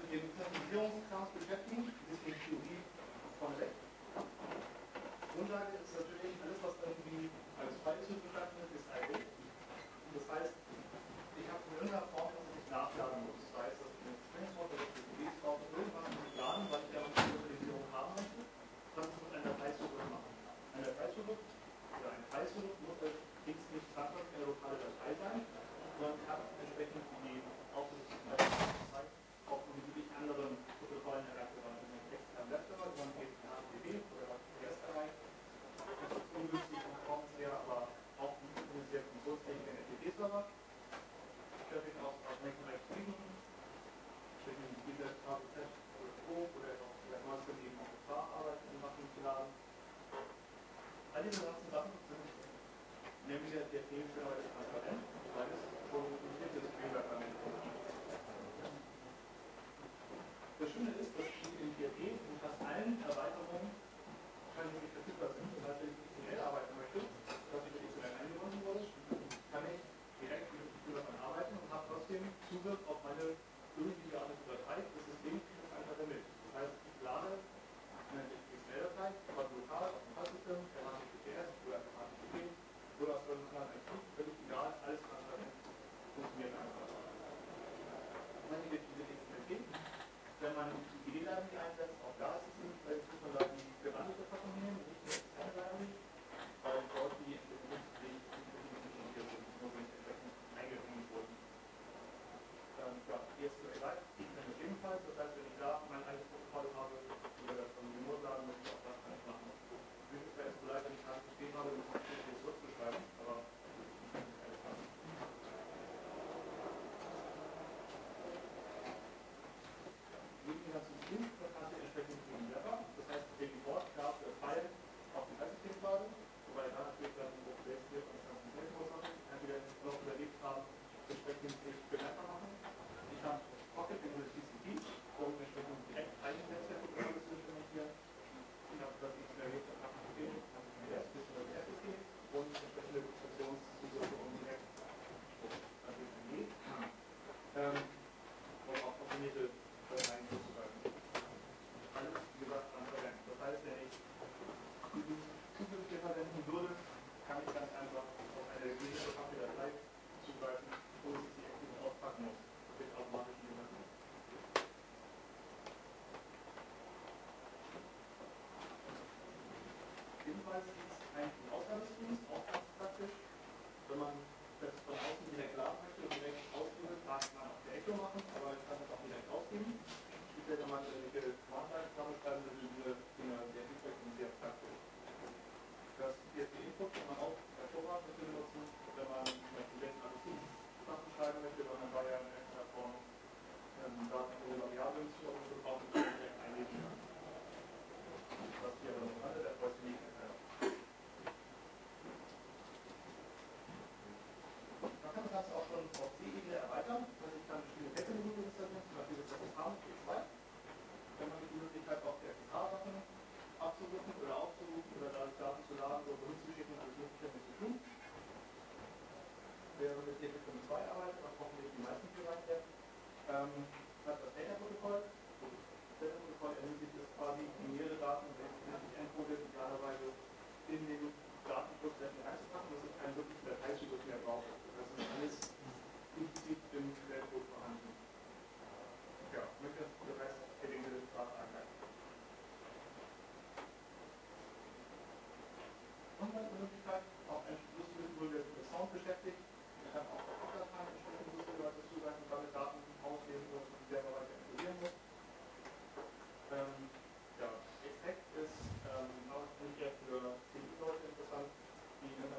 den Klassifizierungskrams beschäftigen, ein bisschen Theorie vorneweg. Grundlage ist natürlich alles, was irgendwie als frei zu beschreiben ist ID. Und das heißt, ich habe in irgendeiner Form, dass ich nachladen muss. Das heißt, dass ich eine String-Wort oder PDBs brauche, irgendwas muss laden, weil ich ja eine Lokalisierung haben möchte, was ich mit einer Dateizugang machen kann. Eine Dateizugang oder ein Dateizugang muss allerdings nicht zwangsläufig eine lokale Datei sein, sondern kann entsprechend die Aufsichtsdatei auch mit wirklich anderen Protokollen erreicht werden. Wenn man extern Webserver, sondern geht HTTP oder PSRI. Das ist ungünstig vom Performance her, aber auch eine sehr funktionsfähige FTP-Server. Traffic aus Mac Griechen, zwischen dieser KZ oder Co. oder auch der neueste eben auch Gefahrarbeiten machen zu laden. All diese ganzen Sachen sind nämlich der PHP schönerweise transparent, weil es schon ein bestimmtes Framework damit funktioniert. Das Schöne ist, dass die in PHP in fast allen Erweiterungen wahrscheinlich verfügbar sind. Das heißt, wenn ich XML arbeiten möchte, was ich mit XML eingebunden wurde, kann ich direkt mit dem davon arbeiten und habe trotzdem Zugriff auf meine irgendwie geartete Datei. Das System kriegt es einfach damit. Das heißt, ich lade eine XML-Datei, aber lokal auf dem Fallsystem, HTTPS oder HTTP oder aus irgendeinem anderen Archiv, völlig egal, alles transparent, funktioniert einfach. Und dann gibt es diese XML-P. Wenn man die GD-Library einsetzt, auch da ist es nicht, weil muss man da die gewandelte Fassung nehmen, nicht die externe Library, weil dort die Entwicklungswege nur entsprechend eingehängt wurden. Ja, ESQLite kann das ebenfalls, das heißt, wenn ich da mein eigenes Protokoll habe, oder das von Remote laden möchte, auch das kann ich machen. Natürlich ist bei SQLite, wenn ich kein System habe, dann kann ich das zurückzuschreiben, aber ich kann nicht alles machen. Neben dem ganzen Tool kannst du entsprechend den Wrapper, das heißt, den Import gab der File auf die Systembasis, wobei da natürlich dann die Base hier und das ganze System hat, die kann wieder noch überlebt haben, entsprechend sich bemerkbar machen. Ich habe Pocket in das TCP, um entsprechend direkt eigenes Netzwerkprotokolle zu implementieren. Ich habe das XML habe HTTP, HTTPS bis über die SSD und entsprechende Funktionszugriffe um direkt natürlich geht. Um auch optimierte Dateien zuzugreifen. Alles, wie gesagt, transparent. Das heißt, wenn ich diesen Zugriff hier verwenden würde, kann ich ganz einfach auf eine gesicherte Datei zugreifen, ohne dass ich sie aktiv auspacken muss. Das wird automatisch übernommen. Ebenfalls gibt es einen Ausgangsdienst, auch ganz praktisch. Wenn man das von außen direkt laden möchte und direkt ausgeben, kann man auch der Echo machen, aber ich kann das auch direkt ausgeben. Speziell, wenn man irgendwelche Command-Lines zusammenschreiben will, diese Dinge sehr hilfreich und sehr praktisch. Das PHP-Input kann man auch hervorragend dafür benutzen, wenn man zum Beispiel jetzt alles zusammenschreiben möchte, weil man da ja in irgendeiner Form Daten ohne Variablen zu brauchen und direkt einlesen kann. Was hier aber noch andere, der freut sich nicht. Man kann das Ganze auch schon auf C-Ebene erweitern. Also ich kann bestimmte Wechselmodule installieren, zum Beispiel das SSH mit P2. Wenn man die Möglichkeit auch der SSH-Sachen abzurufen oder aufzurufen oder Daten zu laden oder hinzuschicken, alles Mögliche damit zu tun. Wer mit TP2 arbeitet, was hoffentlich die meisten hier rein werden, hat das Data-Protokoll. Das Data-Protokoll ermöglicht es quasi, binäre Daten, wenn es richtig encoded, idealerweise in den Datenfluss reinzupacken, dass es keinen wirklichen Dateizugriff mehr braucht. Das ist alles implizit im Quellcode vorhanden. Ja, ich möchte das Rest Heading gerade angreifen. Und eine Möglichkeit, auch ein lustiges Tool, der sich mit Sound beschäftigt. Man kann auch auf Dateien entsprechend lustigerweise zugreifen, damit Daten auslesen oder die selber weiter inkludieren muss. Ja, Exec ist auch nicht eher für CI-Leute interessant, die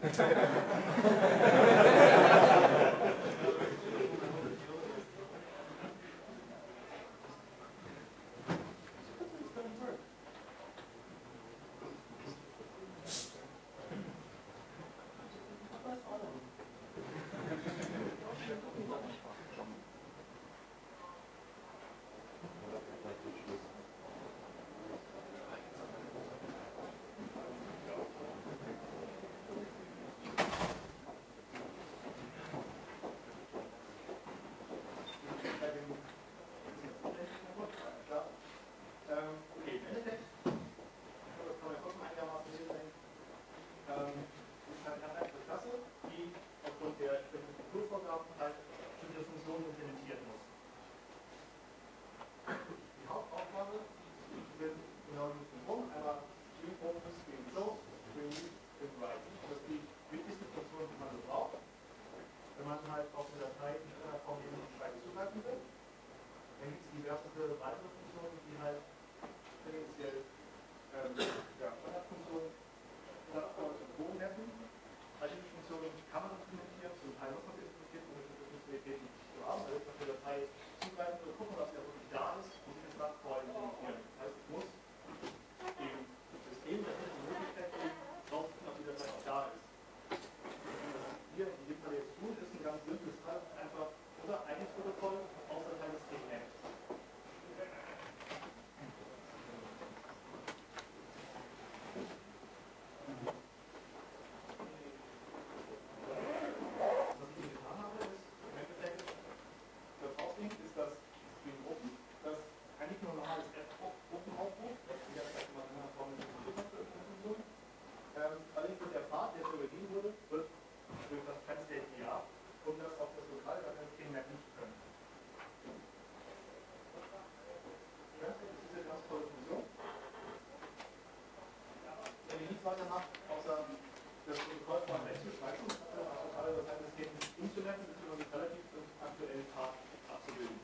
weitermacht, außer das Protokoll von einzuschreiben. Das heißt, es geht nicht umzulernen, sondern mit relativ aktuellen Part abzubilden.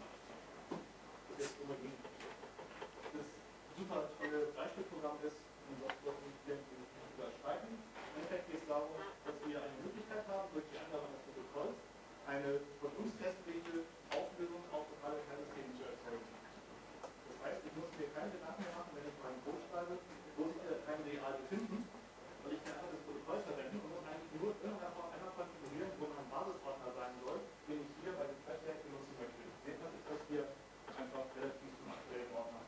Das ist jetzt unbedingt das super tolle Beispielprogramm ist, um Software zu erstreiten. Im Endeffekt geht es darum, dass wir eine Möglichkeit haben, durch die Angabe des Protokolls eine von uns festgelegte Auflösung auf lokale Keimsysteme zu erzeugen. Das heißt, ich muss mir keine Gedanken mehr machen, wenn ich meinen Code schreibe, wo sich der Keim real befinden, weil ich kann einfach das Protokoll verwenden und muss eigentlich nur irgendwann einmal konfigurieren, wo mein Basisordner sein soll, den ich hier bei dem Festwerk benutzen möchte. Seht ihr, ist das hier einfach relativ zum aktuellen Ordner.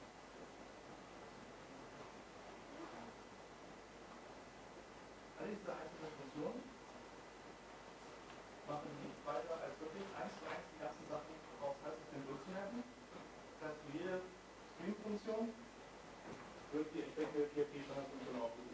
All diese einzelnen Funktionen machen nichts weiter als wirklich 1:1 die ganzen Sachen auf das System durchzumerken. Das heißt, für jede Stream-Funktion wird die entsprechende PHP-Standardfunktion aufgerufen.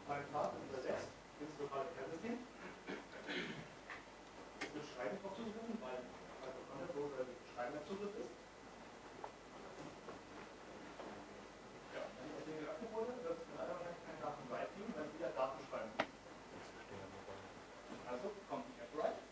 mein Pfad ist übersetzt ins lokale Kernsystem. Es wird Schreiben drauf zugegriffen, weil Content-Loader Schreiben der Zugriff ist. Ja, wenn das Ding geöffnet wurde, wird es in aller Wahrscheinlichkeit keine Daten write geben, weil es wieder Daten schreiben muss. Also kommt die App write.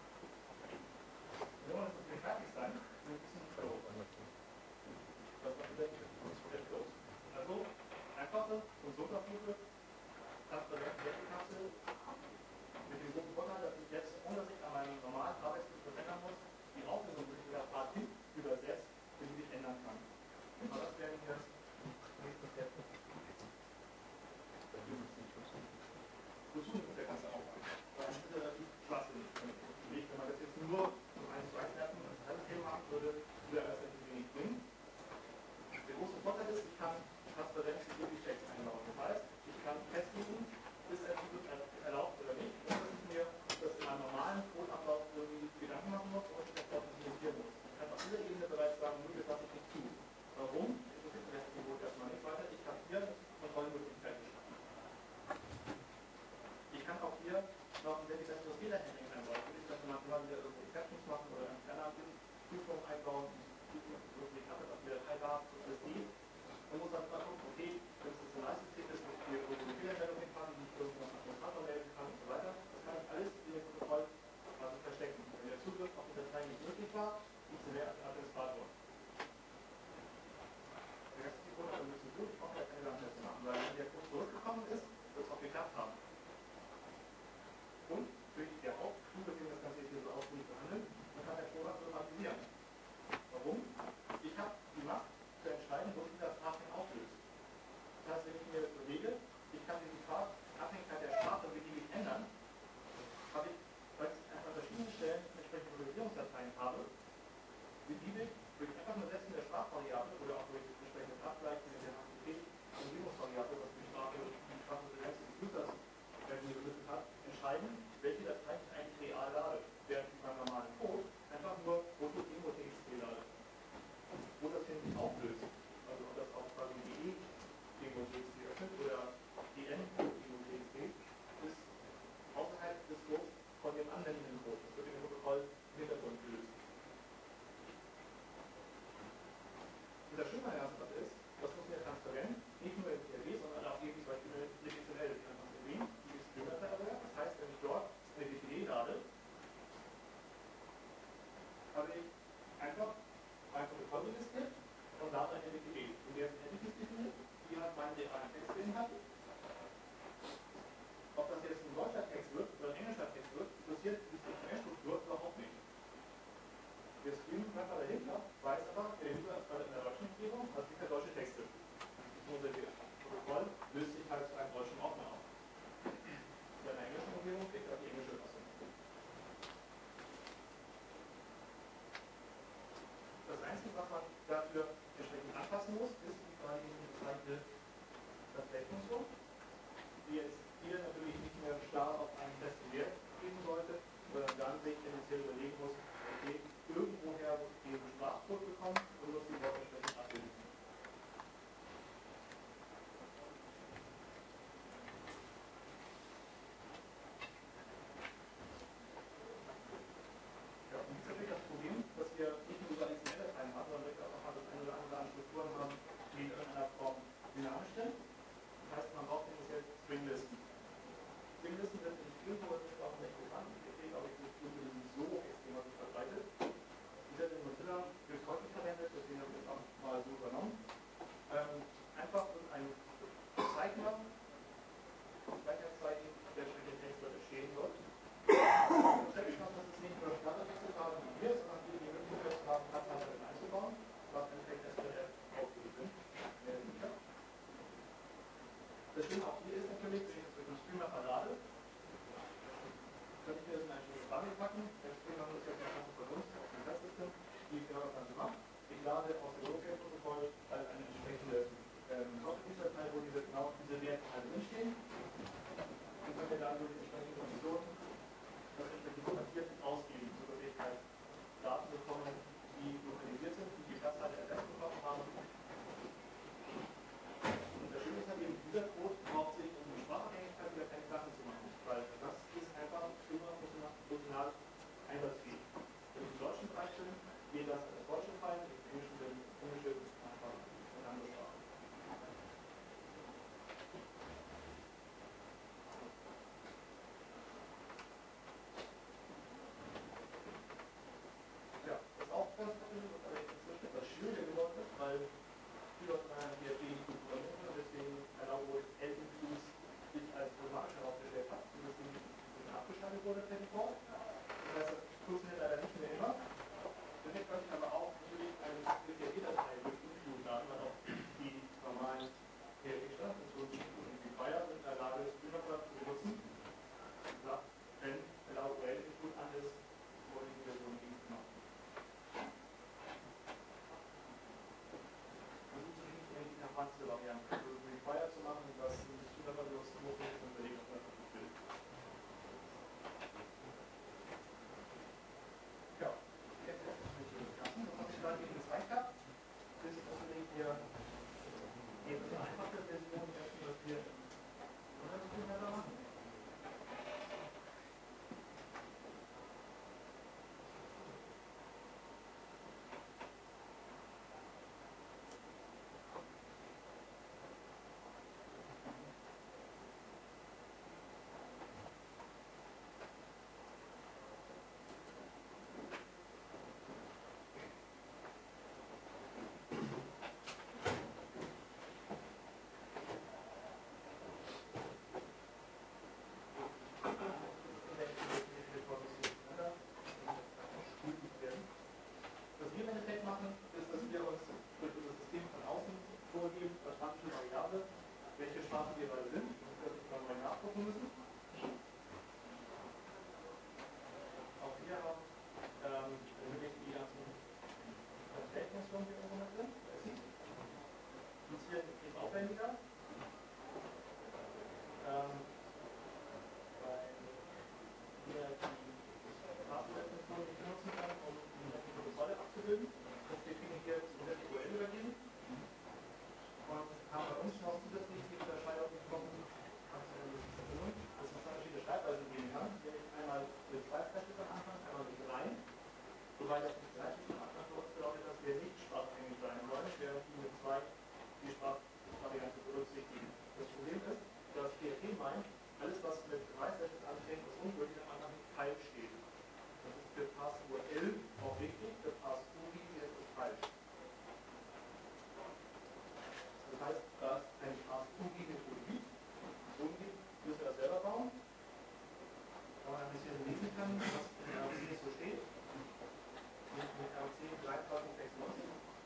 Wenn wir das jetzt fertig sein, dann ist es ein Flow. Was macht der Flow? Also einfache und so dafür transparente Webkapsel mit dem großen Vorteil, dass ich jetzt, ohne dass ich an meinem normalen Arbeitsplatz verändern muss, die Auflösung, die ich wieder Part hin übersetzt, beliebig ändern kann. Aber das wäre jetzt nächsten Step. Wozu ist der ganze Aufwand? Weil es ist relativ schwachsinnig. Wenn man das jetzt nur zum 1:1 und das halbe Thema machen würde, würde das relativ wenig bringen. Der große Vorteil ist, ich kann Transparenz in die Checks einbauen. Das heißt, ich kann festlegen, ist ein Zugriff erlaubt oder nicht, und dass ich mir das in einem normalen Codeablauf irgendwie Gedanken machen muss und ich das dort implementieren muss. Ich kann auf dieser Ebene bereits sagen, nur das lasse ich nicht zu. Warum? Interessiert mir das Niveau erstmal nicht weiter. Ich habe hier Kontrollmöglichkeiten geschaffen. Ich kann auch hier noch, wenn ich das Fehlerhandling einbaue, würde ich das manchmal wieder irgendwo Exceptions machen oder eine Prüfung einbauen, wirklich habe das wieder teilbar, so alles geht. Man muss dann mal gucken, okay, wenn es jetzt ein Leistungssystem ist, wo ich hier irgendwo Fehlermeldung kann, die ich irgendwo nach Administrator melden kann und so weiter, das kann ich alles in dem Protokoll quasi verstecken. Wenn der Zugriff auf die Datei nicht möglich war, gibt es mehr als den Administrator. Der Rest ist die Code, aber wir müssen wirklich auch keine Gedanken zu machen, weil wenn der Code zurückgekommen ist, wird es auch geklappt haben. Und durch der Hauptclou, mit dem das Ganze hier so ausführlich behandelt, man kann der Code automatisieren. Warum? Ich habe die Macht zu entscheiden, wo sich das Pathing auflöst. Das heißt, wenn ich mir das bewege, ich kann diesen Pfad Abhängigkeit der Sprache beliebig ändern, habe ich, weil ich an verschiedenen Stellen entsprechende Priorisierungsdateien habe, beliebig durch einfach nur Setzen der Sprachvariable oder auch durch entsprechendes Abgleichen mit der HTTP-Priorisierungsvariable, was die Sprachpräferenz des Users gelöst hat, entscheiden, welche Datei ich eigentlich real lade, während ich beim normalen Code einfach nur Demo.txt lade. Wo das hin auflöst, also ob das auch quasi die Demo.txt öffnet oder dn.demo.txt, ist außerhalb des Codes von dem anwendenden Code. Das wird in dem Protokoll im Hintergrund gelöst. Und das Schöne an der Sache ist, das muss mir transparent, nicht nur in TLB, sondern auch irgendwie zum Beispiel eine DXML, die einfach erwähnt, die ist Streamer-Aware. Das heißt, wenn ich dort eine DPD lade, habe ich einfach ein Protokoll registriert und lade eine DPD. Und der ist Entities definiert, die hat meinen realen Text beinhaltet. Ob das jetzt ein deutscher Text wird oder ein englischer Text wird, interessiert die XML-Struktur überhaupt nicht. Der Stream-Mapper dahinter weiß aber, der User ist gerade in der deutschen Umgebung, also kriegt er deutsche Texte. Unser Protokoll löst sich halt zu einem deutschen Ordner auf. In einer englischen Umgebung kriegt er die englische Fassung. Das Einzige, was man dafür entsprechend anpassen muss, ist die gerade eben bezeichnete Translate-Funktion, die jetzt hier natürlich nicht mehr starr auf einen festen Wert geben sollte, sondern dann sich tendenziell überlegen muss, okay, irgendwoher muss ich diesen Sprachcode bekommen und muss die Worte entsprechend abbilden. Ja, und jetzt natürlich das Problem, dass wir nicht nur über XML-Dateien haben, sondern wirklich auch noch das eine oder andere an Strukturen haben, die in irgendeiner Form dynamisch sind. Das heißt, man braucht tendenziell Stringlisten. Stringlisten sind nicht irgendwo, das ist auch nicht bekannt. Ich sehe, glaube ich, nicht so extrem verbreitet. Die sind in Mozilla höchst häufig verwendet, deswegen habe ich das auch mal so übernommen. Einfach ein Zeichner, Speicherzeichen, der entsprechende Text dort entstehen wird. Das ist nicht nur Standardtexte haben wie wir, sondern die Möglichkeit haben, Abhandlungen einzubauen, was entsprechend SPF aufgelöst sind. Das Schöne auch hier ist natürlich, wenn ich das mit einem Streamer verlade, kann ich mir das in ein schönes Bundle packen. Der Streamer ist jetzt eine Klasse von uns, auf dem Testsystem, die genau das Ganze macht. Ich lade aus dem Locate-Protokoll eine entsprechende Software-Datei, wo genau diese Werte halt drinstehen. Und können wir dann durch die entsprechenden Konditionen das entsprechend formatiert ausgeben, sodass ich halt Daten bekomme, die lokalisiert sind, die die Platzhalte ersetzt bekommen haben. Und das Schöne ist halt eben, dieser Code braucht sich um die Sprachabhängigkeit diese Variante. Also require zu machen, dass ein Zuhörerlos nur für den Überlegen auf der will. Ja, jetzt ist es nicht lassen. Das habe ich gerade eben gezeigt gehabt. Das ist deswegen hier eben eine einfache Version dessen, was wir im Zuhörer machen. Welche Sprachen wir gerade sind, das wir mal neu nachgucken müssen. Auch hier haben die ganzen Verträgungsfunktionen, die irgendwo mit sind. Das hier ist aufwendiger. Weil wir die Fastware-Funktion nicht benutzen kann, um die Protokolle abzubilden. Das wir kriegen hier zu SQL übergeben. Und haben bei uns noch zusätzlich die Unterscheidung getroffen, dass es verschiedene Schreibweisen geben kann, nämlich einmal mit 2 Flashes am Anfang, einmal mit 3. Wobei das mit 3 Flashes am Anfang für uns bedeutet, dass wir nicht sprachabhängig sein wollen, während die mit 2 die Sprachvariante berücksichtigen. Das Problem ist, dass PHP meint, alles was mit 3 Flashes anfängt, ist ungültig, am Anfang falsch steht. Das ist für Pass-URL auch wichtig, für Pass-URI ist es falsch. Das heißt, da es eine Pass-URI-Methode gibt, müssen wir das selber bauen. Wenn man ein bisschen lesen kann, was in der RC so steht, mit RC 3096,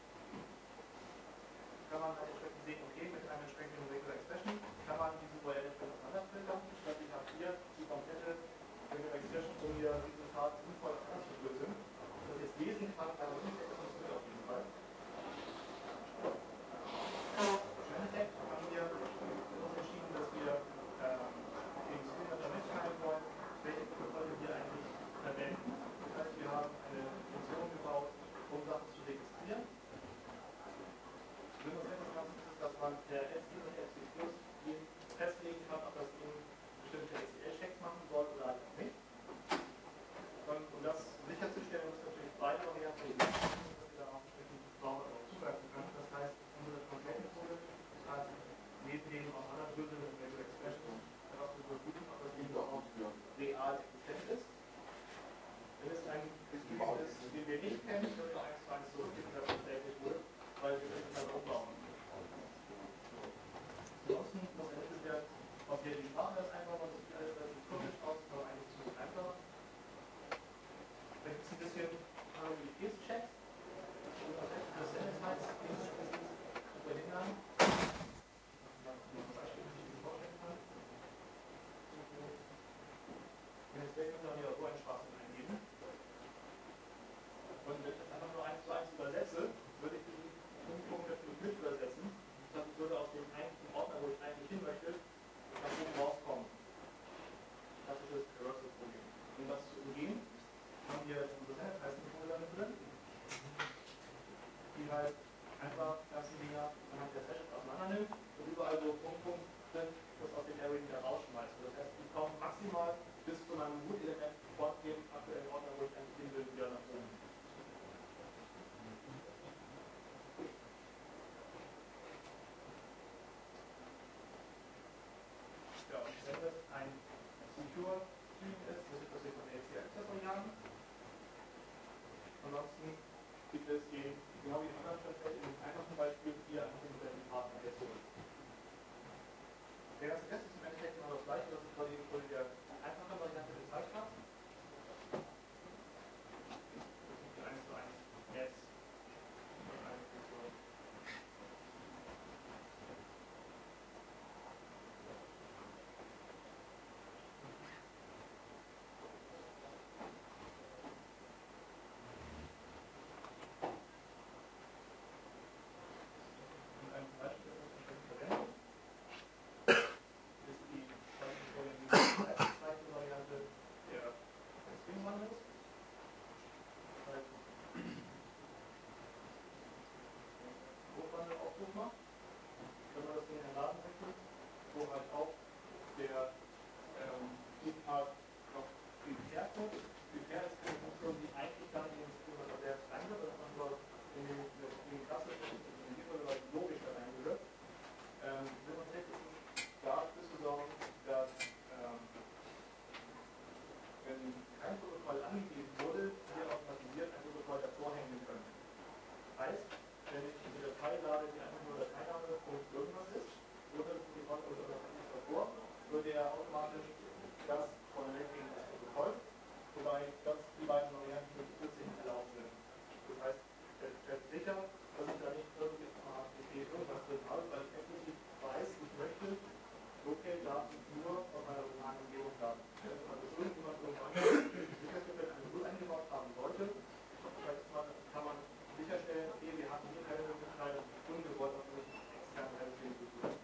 kann man halt entsprechend sehen, okay, mit einem entsprechenden Regular Expression kann man diese URL entsprechend auseinanderfiltern. Statt ich habe hier die komplette Regular Expression, um mir diesen Pfad sinnvoll auszulösen. Das jetzt lesen kann, aber nicht das funktioniert auf jeden Fall. Im Endeffekt haben wir uns entschieden, dass wir den Zuhörer mitteilen wollen, welche Protokolle wir eigentlich verwenden. Das heißt, wir haben eine Funktion gebaut, um Sachen zu registrieren. Sinn des Ganzen ist, dass man per SC und SC Plus festlegen kann, ob das Ding bestimmte SQL-Checks machen soll oder halt nicht. Und um das sicherzustellen, muss natürlich beide Varianten existieren, dass wir da auch entsprechend sauber zugreifen können. Das heißt, unsere Complete-Methode hat neben dem aus anderen Gründen mit Regular Expression darauf zu überprüfen, ob das Ding überhaupt real existent ist. Wenn es ein Betrieb ist, den wir nicht kennen, können wir 1 zu 1 zurückgeben, dass es täglich wurde, weil wir müssen dann umbauen. Ansonsten muss ermittelt werden, ob wir die Sprache das einbauen, das sieht alles relativ komisch aus, aber eigentlich ziemlich einfach. Da gibt es ein bisschen Parallelitätschecks. Das Sendezeit zu verhindern. Jetzt können wir hier so einen Spaß eingeben. Und wenn ich das einfach nur 1 zu 1 übersetze, würde ich die 5 Punkte natürlich mit übersetzen. Das würde aus dem eigentlichen Ordner, wo ich eigentlich hin möchte, nach oben rauskommen. Das ist das Reversal-Problem. Um das zu umgehen, haben wir unsere Sanitize-Methode damit drin, die halt einfach ganzen Dinger anhand der Sessions auseinander nimmt und überall wo Punkt sind, das aus dem Array wieder rausschmeißt. Das heißt, die kommen maximal bis zu meinem Root-Element von dem aktuellen Ordner, wo ich eigentlich hin will, wieder nach oben. Ja, und wenn das ein Secure Stream ist, muss ich das hier von LCR-Accessor jagen. Ansonsten gibt es den, genau wie in anderen Fällen, in einem einfachen Beispiel hier einfach den Partner jetzt zurück. Der ganze Rest ist im Endeffekt genau das gleiche, was ich gerade eben von der einfachen Variante gezeigt habe. Das ist die 1 zu 1 Netz. hinterher automatisch das von der Ranking befolgt, wobei die beiden Varianten mit zusätzlich erlaubt sind. Das heißt, der stellt sicher, dass ich da nicht irgendwie irgendwas drin habe, weil ich explizit weiß, ich möchte Locate-Daten nur aus meiner lokalen Umgebung haben. Also irgendjemand irgendwann sichergestellt eine Null eingebaut haben sollte, kann man sicherstellen, okay, wir hatten hier keine Möglichkeit, ungewollt auf einen externen Heilsystem zu tun.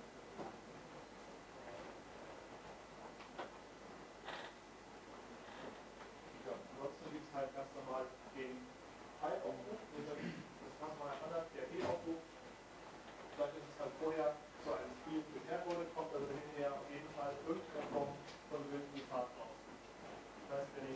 Ja, ansonsten gibt es halt ganz normal den File-Aufruf, das ganz normaler Standard, PHP-Aufruf. Vielleicht ist es halt vorher zu einem Spiel geklärt wurde, kommt also hinterher auf jeden Fall irgendeine Form von Bildungsfahrt raus. Das heißt, wenn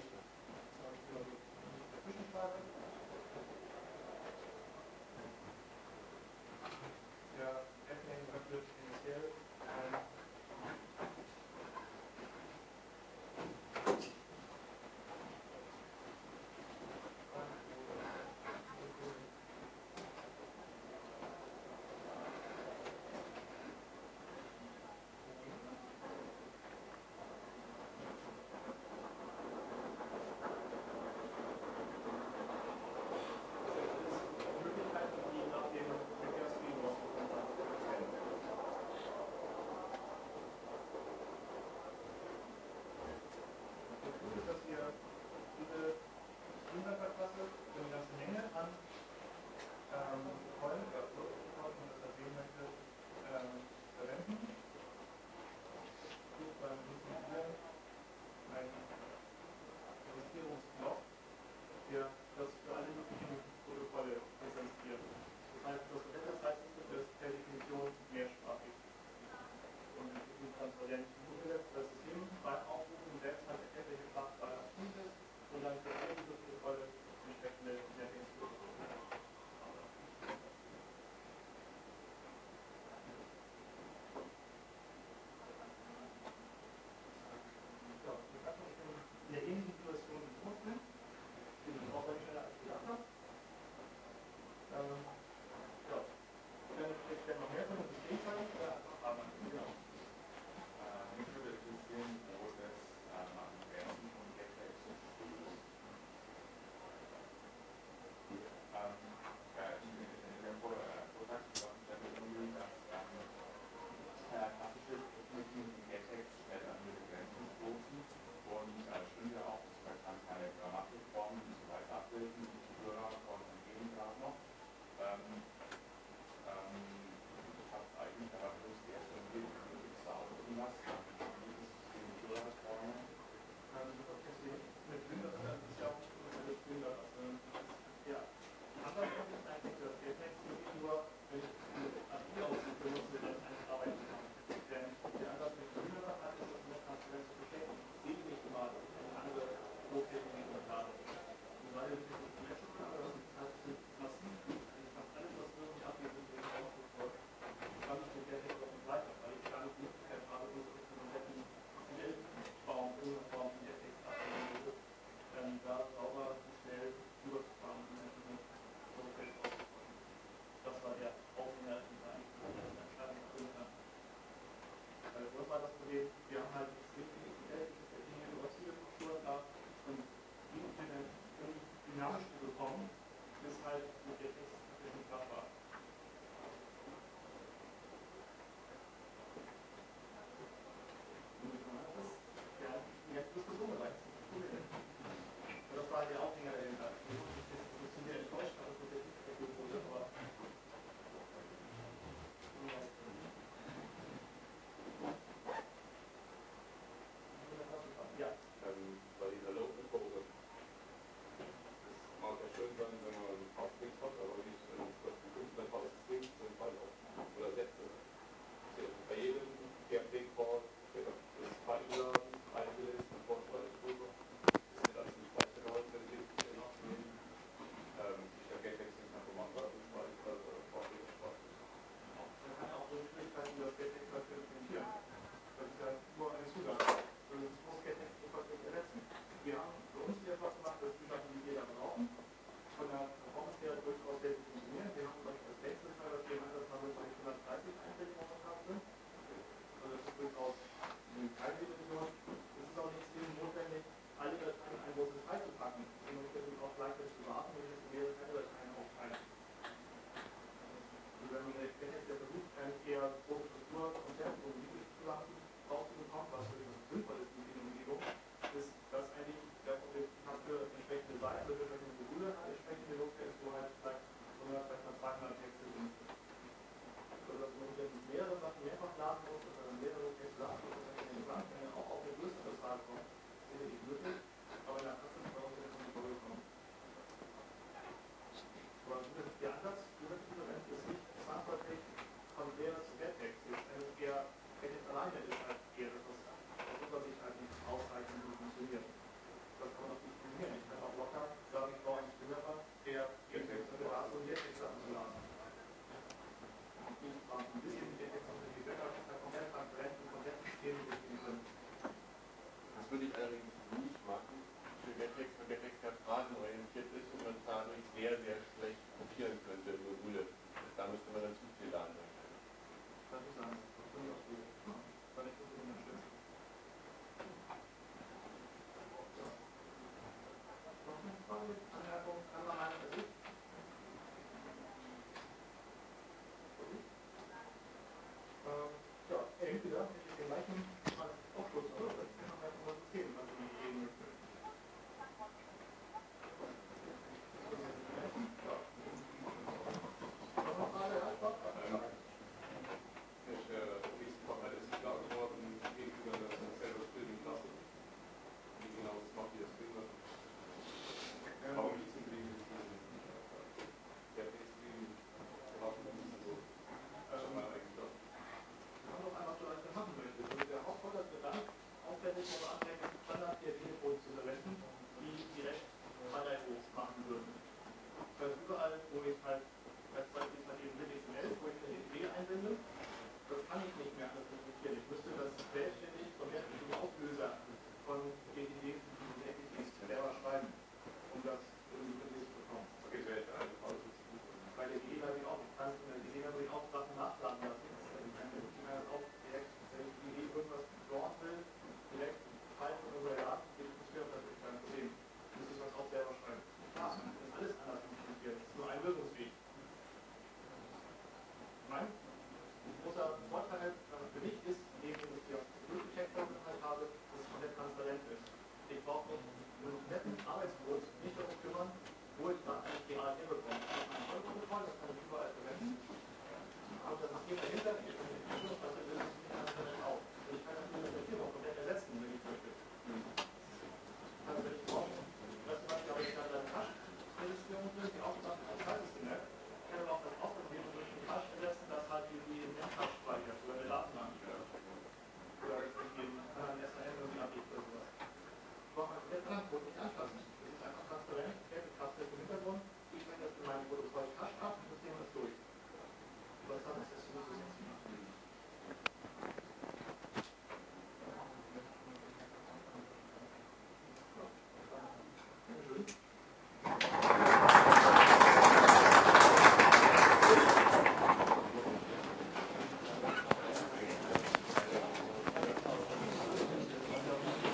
Daten